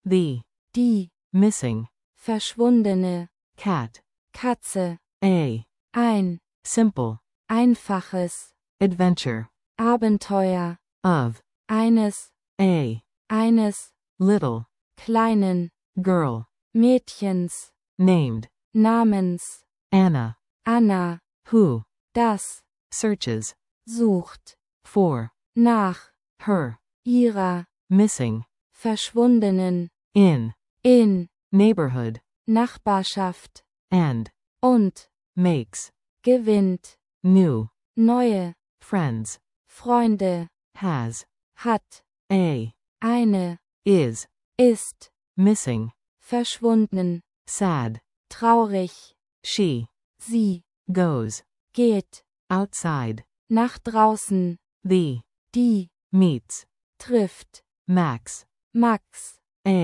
the, die, missing, verschwundene, cat, Katze, ein, simple, einfaches, adventure, Abenteuer, of, eines, eines, little, kleinen, girl, Mädchens, named, namens, Anna, Anna, who, das, searches, sucht, for, nach, her, ihrer, missing, verschwundenen, in, neighborhood, Nachbarschaft, and, und, makes, gewinnt, new, neue, friends, Freunde, has, hat, eine, is, ist, missing, verschwunden, sad, traurig, she, sie, goes, geht, outside, nach draußen, the, die, meets, trifft, Max, Max,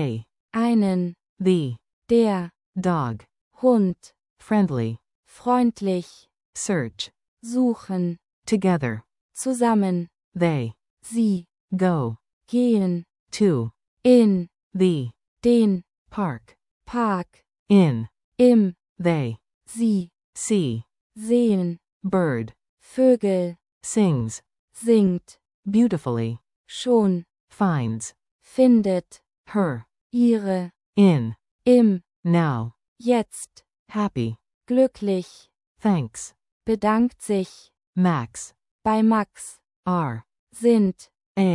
einen, the, der, dog, Hund, friendly, freundlich, search, suchen, together, zusammen, they, sie, go, gehen, to, in, the, den, park, Park, in, im, they, sie, see, sehen, bird, Vögel, sings, singt, beautifully, schon, finds, findet, her, ihre, in, im, now, jetzt, happy, glücklich, thanks, bedankt sich, Max, bei Max, are, sind,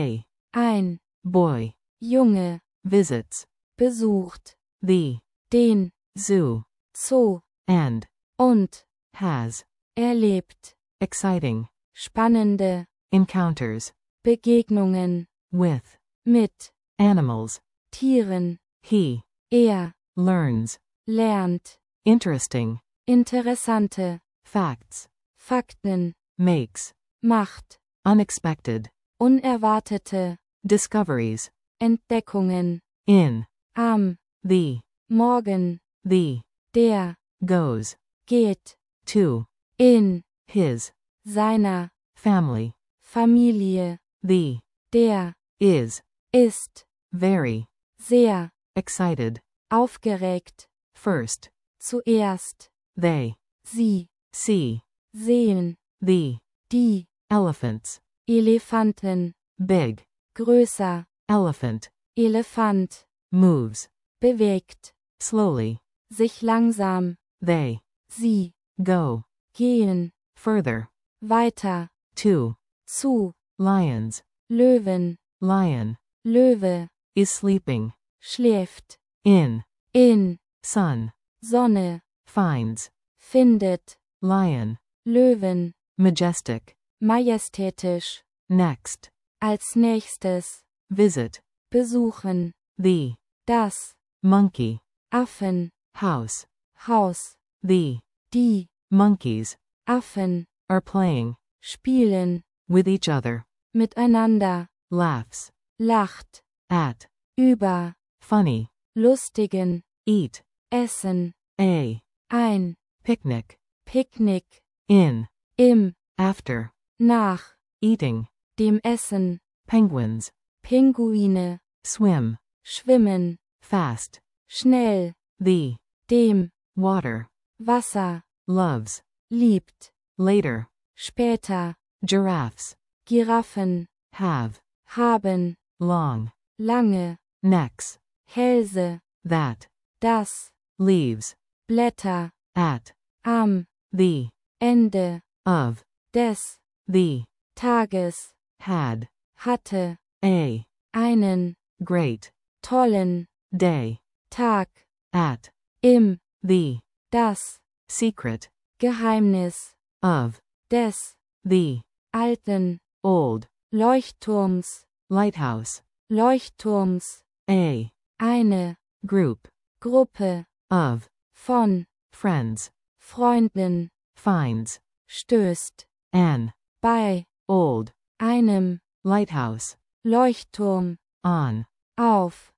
ein, boy, Junge, visits, besucht, the, den, zoo, Zoo, and, und, has, erlebt, exciting, spannende, encounters, Begegnungen, with, mit, animals, Tieren, he, learns, lernt, interesting, interessante, facts, Fakten, makes, macht, unexpected, unerwartete, discoveries, Entdeckungen, in, am, the, morgen, the, der, goes, geht, to, in, his, seiner, family, Familie, the, der, is, ist, very, sehr, excited, aufgeregt, first, zuerst, they, sie, see, sehen, the, die, elephants, Elefanten, big, größer, elephant, Elefant, moves, bewegt, slowly, sich langsam, they, sie, go, gehen, further, weiter, to, zu, lions, Löwen, lion, Löwe, is sleeping, schläft, in, sun, Sonne, finds, findet, lion, Löwen, majestic, majestätisch, next, als nächstes, visit, besuchen, the, das, monkey, Affen, house, Haus, the, die, monkeys, Affen, are playing, spielen, with each other, miteinander, laughs, lacht, at, über, funny, lustigen, eat, essen, ein, picnic, Picknick, in, im, after, nach, eating, dem Essen, penguins, Pinguine, swim, schwimmen, fast, schnell, the, dem, water, Wasser, loves, liebt, later, später, giraffes, Giraffen, have, haben, long, lange, necks, Hälse, that, das, leaves, Blätter, at, am, the, Ende, of, des, the, Tages, had, hatte, einen, great, tollen, day, Tag, at, im, the, das, secret, Geheimnis, of, des, the, alten, old, Leuchtturms, lighthouse, Leuchtturms, eine, group, Gruppe, of, von, friends, Freunden, finds, stößt, an, bei, old, einem, lighthouse, Leuchtturm, on, auf,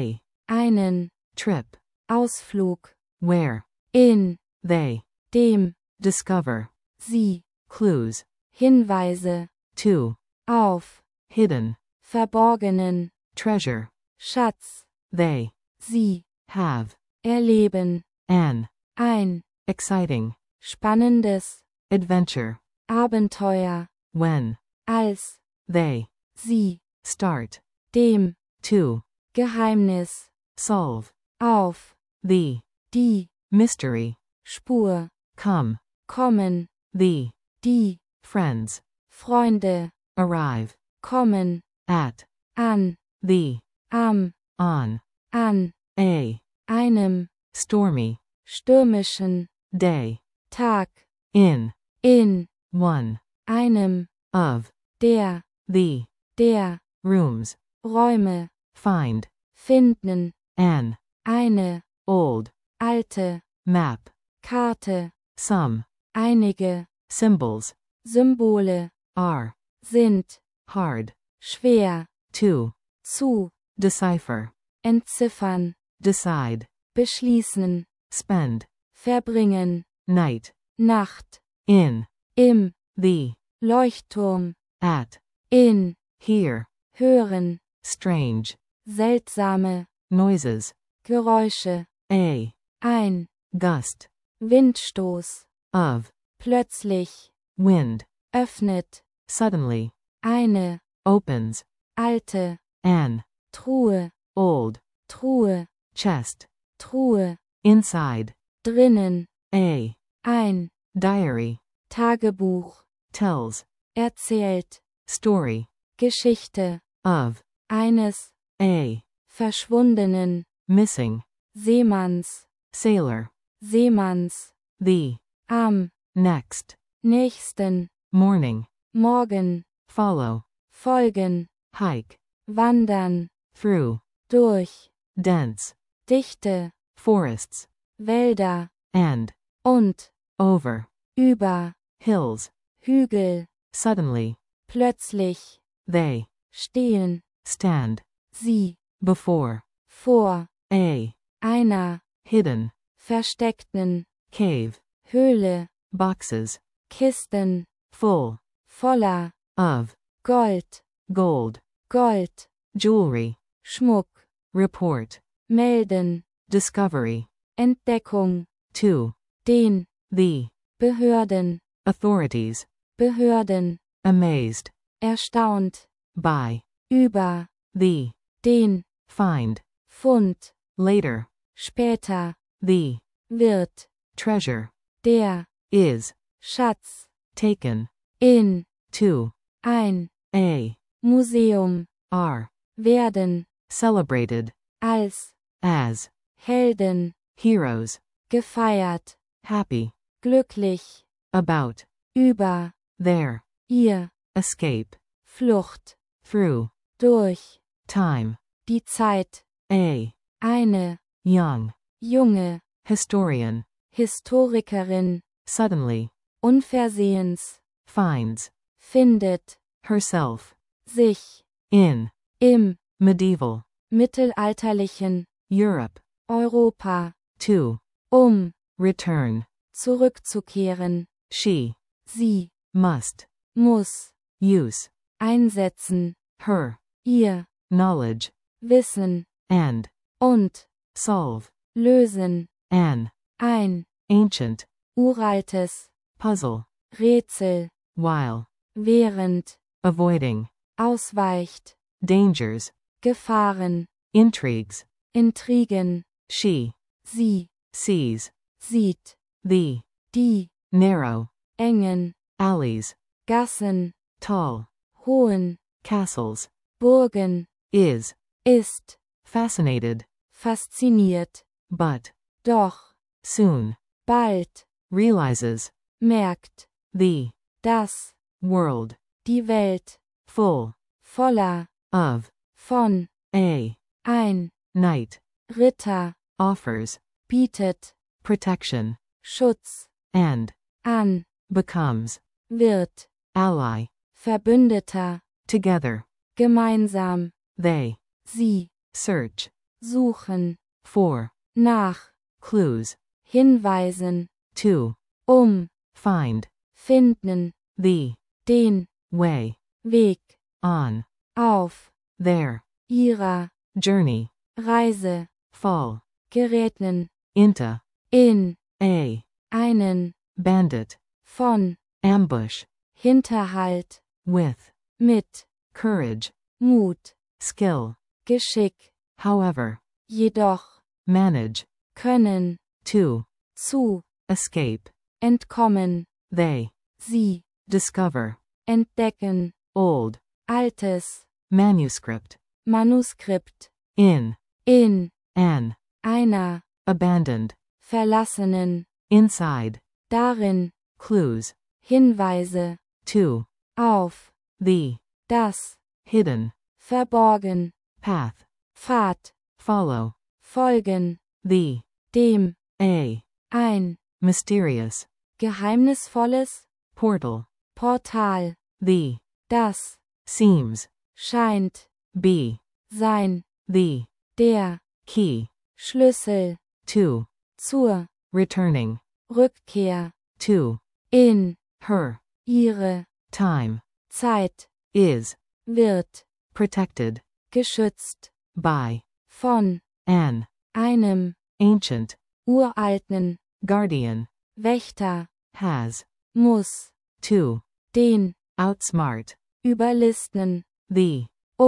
einen, trip, Ausflug, where, in, they, dem, discover, sie, clues, Hinweise, to, auf, hidden, verborgenen, treasure, Schatz, they, sie, have, erleben, an, ein, exciting, spannendes, adventure, Abenteuer, when, als, they, sie, start, dem, to, Geheimnis, solve, auf, the, die, mystery, Spur, come, kommen, the, die, friends, Freunde, arrive, kommen, at, an, the, am, on, an, a, einem, stormy, stürmischen, day, Tag, in, in, one, einem, of, der, the, der, rooms, Räume, find, finden, an, eine, old, alte, map, Karte, some, einige, symbols, Symbole, are, sind, hard, schwer, to, zu, decipher, entziffern, decide, beschließen, spend, verbringen, night, Nacht, in, im, the, Leuchtturm, at, in, here, hören, strange, seltsame, noises, Geräusche, a, ein, gust, Windstoß, of, plötzlich, wind, öffnet, suddenly, eine, opens, alte, an, Truhe, old, Truhe, chest, Truhe, inside, drinnen, a, ein, diary, Tagebuch, tells, erzählt, story, Geschichte, of, eines, a, verschwundenen, missing, Seemanns, sailor, Seemanns, the, am, next, nächsten, morning, morgen, follow, folgen, hike, wandern, through, durch, dense, dichte, forests, Wälder, and, und, over, über, hills, Hügel, suddenly, plötzlich, they, stehen, stand, sie, before, vor, a, einer, hidden, versteckten, cave, Höhle, boxes, Kisten, full, voller, of, Gold, gold, Gold, jewelry, Schmuck, report, melden, discovery, Entdeckung, to, den, the, Behörden, authorities, Behörden, amazed, erstaunt, by, über, the, den, find, Fund, later, später, the, wird, treasure, der, is, Schatz, taken, in, to, ein, a, Museum, are, werden, celebrated, als, as, Helden, heroes, gefeiert, happy, glücklich, about, über, there, ihr, escape, Flucht, through, durch, time, die Zeit, a, eine, young, junge, historian, Historikerin, suddenly, unversehens, finds, findet, herself, sich, in, im, medieval, mittelalterlichen, Europe, Europa, to, return, zurückzukehren, she, sie, must, muss, use, einsetzen, her, ihr, knowledge, wissen, and, und, solve, lösen, an, ein, ancient, uraltes, puzzle, Rätsel, while, während, avoiding, ausweicht, dangers, Gefahren, intrigues, Intrigen, she, sie, sees, sieht, the, die, narrow, engen, alleys, Gassen, tall, hohen, castles, Burgen, is, ist, fascinated, fasziniert, but, doch, soon, bald, realizes, merkt, the, das, world, die Welt, full, voller, of, von, a, ein, knight, Ritter, offers, bietet, protection, Schutz, and, an, becomes, wird, ally, Verbündeter, together, gemeinsam, they, sie, search, suchen, for, nach, clues, hinweisen, to, find, finden, the, den, way, Weg, on, auf, their, ihrer, journey, Reise, fall, Geräten, into, in, a, einen, bandit, von, ambush, Hinterhalt, with, mit, courage, Mut, skill, Geschick, however, jedoch, manage, können, to, zu, escape, entkommen, they, sie, discover, entdecken, old, altes, manuscript, Manuskript, in, in, an, einer, abandoned, verlassenen, inside, darin, clues, Hinweise, to, auf, the, das, hidden, verborgen, path, Pfad, follow, folgen, the, dem, a, ein, mysterious, geheimnisvolles, portal, Portal, the, das, seems, scheint, be, sein, the, der, key, Schlüssel, to, zur, returning, Rückkehr, to, in, her, ihre, time, Zeit, is, wird, protected, geschützt, by, von, an, einem, ancient, uralten, guardian, Wächter, has, muss, to, den, outsmart, überlisten, the,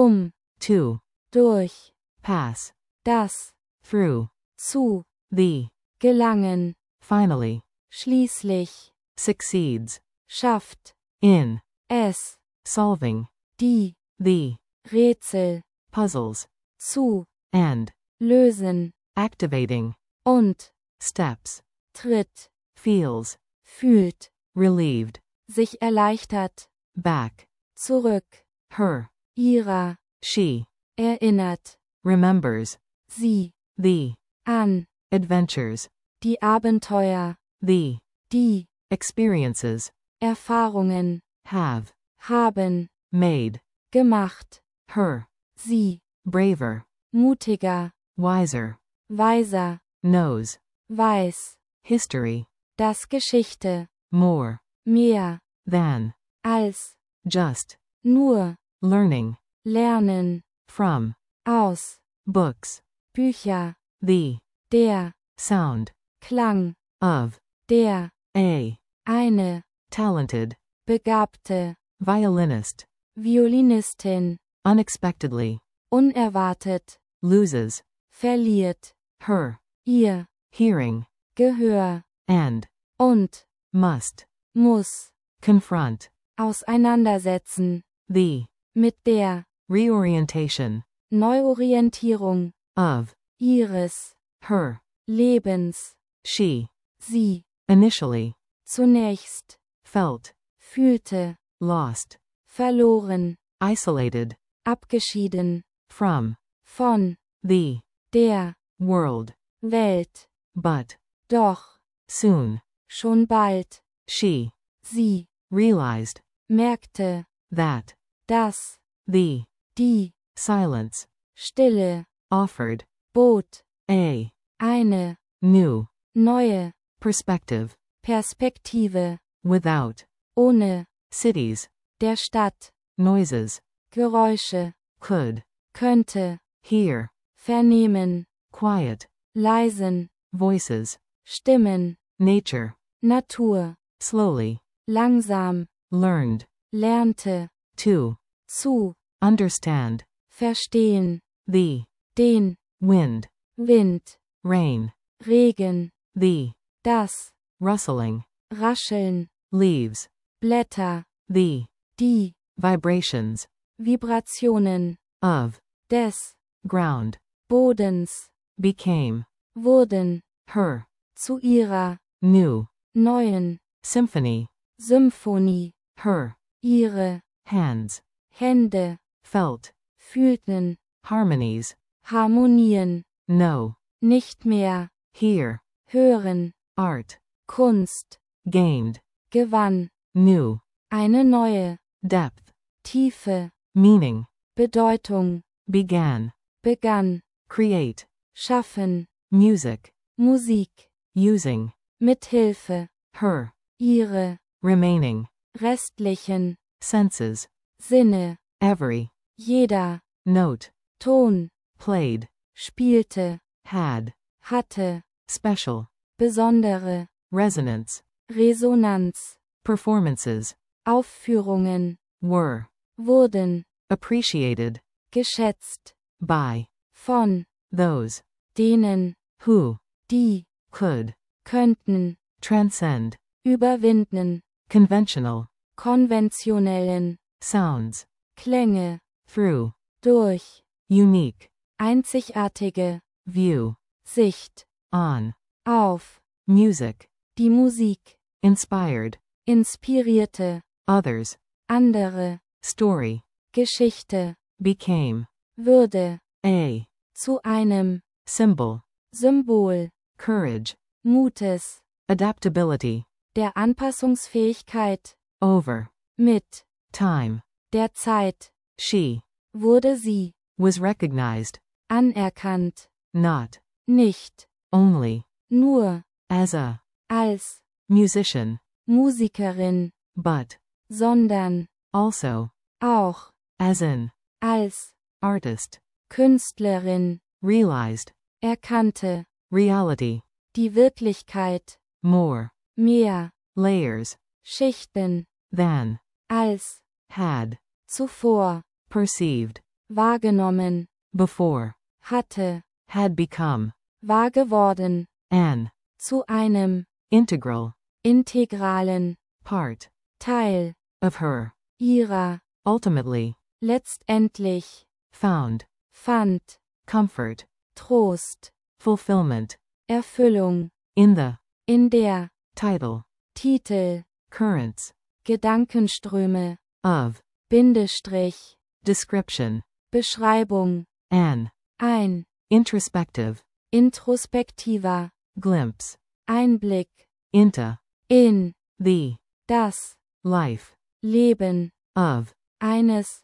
to, durch, pass, das, through, zu, the, gelangen, finally, schließlich, succeeds, schafft, in, es, solving, die, the, Rätsel, puzzles, zu, and, lösen, activating, und, steps, tritt, feels, fühlt, relieved, sich erleichtert, back, zurück, her, ihrer, she, erinnert, remembers, sie, the, an, adventures, die Abenteuer, the, die, experiences, Erfahrungen, have, haben, made, gemacht, her, sie, braver, mutiger, wiser, weiser, knows, weiß, history, das Geschichte, more, mehr, than, als, just, nur, learning, lernen, from, aus, books, Bücher, the, der, sound, Klang, of, der, a, eine, talented, begabte, violinist, Violinistin, unexpectedly, unerwartet, loses, verliert, her, ihr, hearing, Gehör, and, und, must, muss, confront, auseinandersetzen, the, mit der, reorientation, Neuorientierung, of, ihres, her, Lebens, she, sie, initially, zunächst, felt, fühlte, lost, verloren, isolated, abgeschieden, from, von, the, der, world, Welt, but, doch, soon, schon bald, she, sie, realized, merkte, that, dass, the, die, silence, Stille, offered, bot, a, eine, new, neue, perspective, Perspektive, without, ohne, cities, der Stadt, noises, Geräusche, could, könnte, hear, vernehmen, quiet, leisen, voices, Stimmen, nature, Natur, slowly, langsam, learned, lernte, to, zu, understand, verstehen, the, den, wind, Wind, rain, Regen, the, das, rustling, Rascheln, leaves, Blätter, the, die, vibrations, Vibrationen, of, des, ground, Bodens, became, wurden, her, zu ihrer, new, neuen, symphony, Symphonie, her, ihre, hands, Hände, felt, fühlten, harmonies, Harmonien, know, nicht mehr, hear, hören, art, Kunst, gained, gewann, new, eine neue, depth, Tiefe, meaning, Bedeutung, began, begann, create, schaffen, music, Musik, using, mithilfe, her, ihre, remaining, restlichen, senses, Sinne, every, jeder, note, Ton, played, spielte, had, hatte, special, besondere, resonance, Resonanz, performances, Aufführungen, were, wurden, appreciated, geschätzt, by, von, those, denen, who, die, could, könnten, transcend, überwinden, conventional, konventionellen, sounds, Klänge, through, durch, unique, einzigartige, view, Sicht, on, auf, music, die Musik, inspired, inspirierte, others, andere, story, Geschichte, became, würde, a, zu einem, symbol, Symbol, courage, Mutes, adaptability, der Anpassungsfähigkeit, over, mit, time, der Zeit, she, wurde sie, was recognized, anerkannt, not, nicht, only, nur, as a, als, musician, Musikerin, but, sondern, also, auch, as in, als, artist, Künstlerin, realized, erkannte, reality, die Wirklichkeit, more, mehr, layers, Schichten, than, als, had, zuvor, perceived, wahrgenommen, before, hatte, had become, wahr geworden, an, zu einem, integral, integralen, part, Teil, of her, ihrer, ultimately, letztendlich, found, fand, comfort, Trost, fulfillment, Erfüllung, in the, in der, title, Titel, currents, Gedankenströme, of, Bindestrich, description, Beschreibung, an, ein, introspective, introspektiver, glimpse, Einblick, into, in, the, das, life, Leben, of, eines,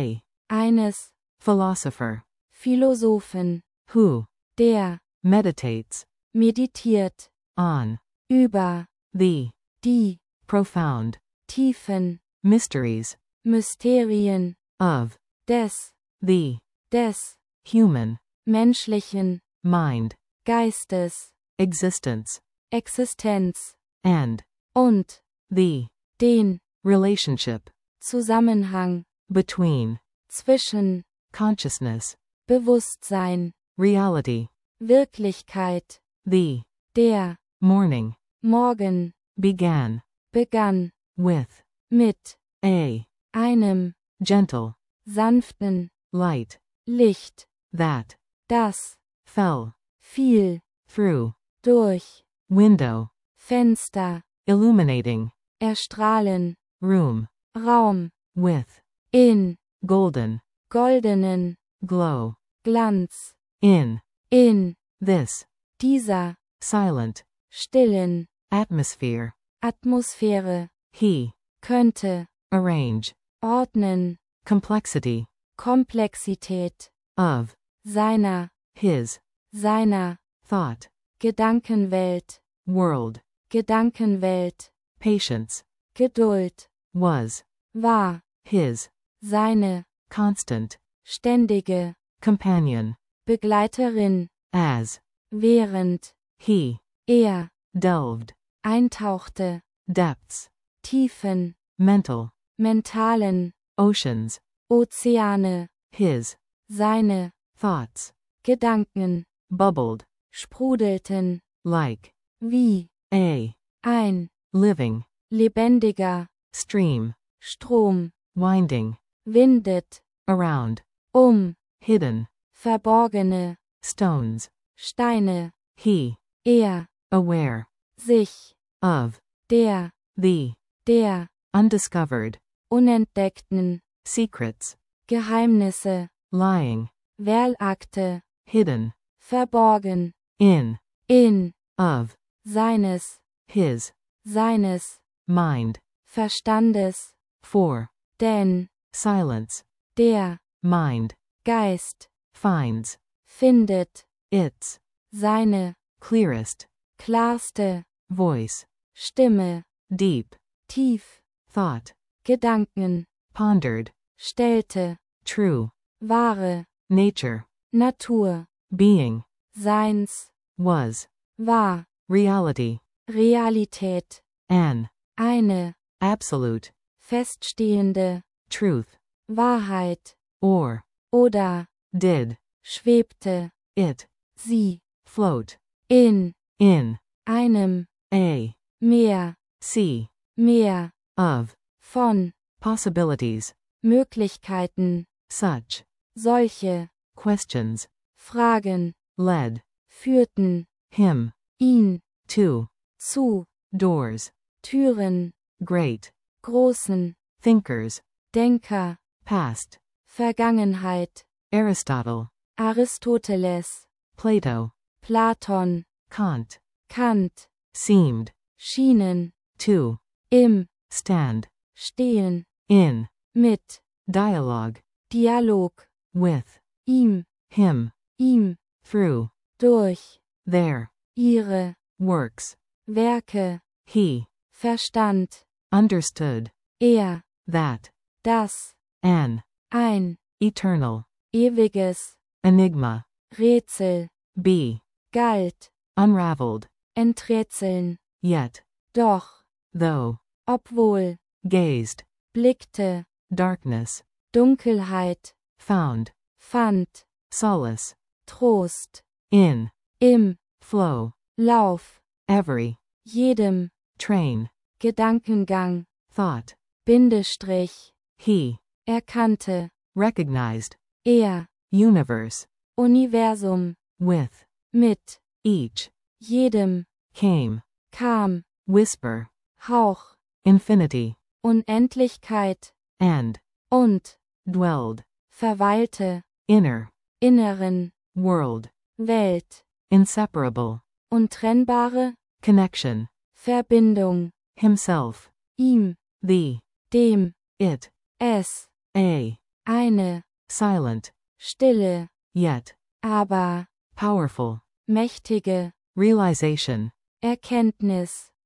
a, philosopher, Philosophen, who, der, meditates, meditiert, on, über, the, die, profound, Tiefen, mysteries, Mysterien, of, des, the, human, menschlichen, mind, Geistes, existence, Existenz, and, und, the, den, relationship, Zusammenhang, between, zwischen, consciousness, Bewusstsein, reality, Wirklichkeit, the, der, morning, Morgen, began, begann, with, mit, einem, gentle, sanften, light, Licht, that, das, fell, fiel, through, durch, window, Fenster, illuminating, erstrahlen, room, Raum, with, in, golden, goldenen, glow, Glanz, in, this, dieser, silent, stillen, atmosphere, Atmosphäre, he, könnte, arrange, ordnen, complexity, Komplexität, of, seiner, his, seiner, thought, Gedankenwelt, world, Gedankenwelt, patience, Geduld, was, war, his, seine, constant, ständige, companion, Begleiterin, as, während, he, er, delved, eintauchte, depths, Tiefen, mental, mentalen, oceans, Ozeane, his, seine, thoughts, Gedanken, bubbled, sprudelten, like, wie, ein, living, lebendiger, stream, Strom, winding, windet, around, hidden, verborgene, stones, Steine, he, er, aware, sich, of, der, the, undiscovered, unentdeckten, secrets, Geheimnisse, lying, Wählakte, hidden, verborgen, in, of, seines, his, mind, Verstandes, for, denn, silence, der, mind, Geist, finds, findet, its, seine, clearest, klarste, voice, Stimme, deep, tief, thought, Gedanken, pondered, stellte, true, wahre, nature, Natur, being, Seins, was, war, reality, Realität, an, eine, absolute, feststehende, truth, Wahrheit, or, oder, did, schwebte, it, sie, float, in, einem, a, mehr, see, mehr, of, von, possibilities, Möglichkeiten, such, solche, questions, Fragen, led, führten, him, ihn, to, zu, doors, Türen, great, großen, thinkers, Denker, past, Vergangenheit, Aristotle, Aristoteles, Plato, Platon, Kant, Kant, seemed, schienen, to, im, stand, stehen, in, mit, dialogue, Dialog, with, ihm, him, through, durch, their, ihre, works, Werke, he, Verstand, understood, that, das, an, ein, eternal, ewiges, enigma, Rätsel, be, galt, unraveled, enträtseln, yet, doch, though, obwohl, gazed, blickte, darkness, Dunkelheit, found, fand, solace, Trost, in, im, flow, Lauf, every, jedem, train, Gedankengang, thought, Bindestrich, he, erkannte, recognized, universe, Universum, with, mit, each, jedem, came, kam, whisper, Hauch, infinity, Unendlichkeit, and, und, dwelled, verweilte, inner, inneren, world, Welt, inseparable, untrennbare, connection, Verbindung, himself, ihm, the, dem, it, es, eine, silent, stille, yet, aber, powerful, mächtige, realization, Erkenntnis,